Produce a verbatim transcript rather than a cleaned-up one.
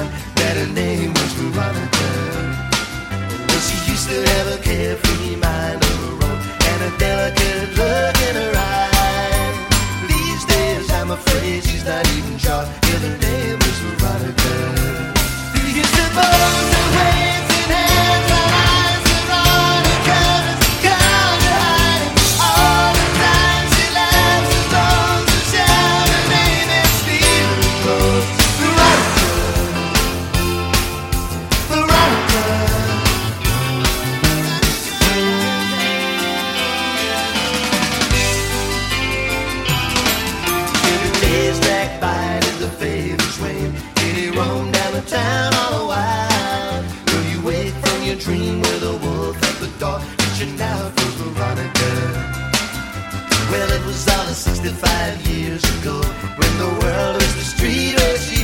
one that her name was Veronica. Well, she used to have a carefree mind of her own and a delicate look in her eye. These days I'm afraid she's not even sure if her name was Veronica. We used to both the waves in hands, our eyes Veronica was kind of hiding. All the time she laughs and blows and shouts, her name is Stephen Close. Veronica, Veronica. Days drag by as the favors wane, and he roamed down the town all the while. Will you wake from your dream with a wolf at the door, reaching out for Veronica? Well, it was all sixty-five years ago, when the world was the street where she